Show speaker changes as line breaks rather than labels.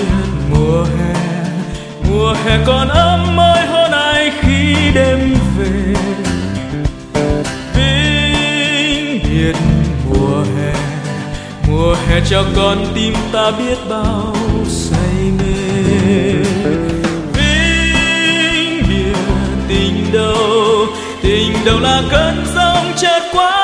mùa hè còn ấm môi hôn ai khi đêm về. Vĩnh biệt mùa hè cho con tim ta biết bao say mê. Vĩnh biệt tình đâu là cơn giông chợt qua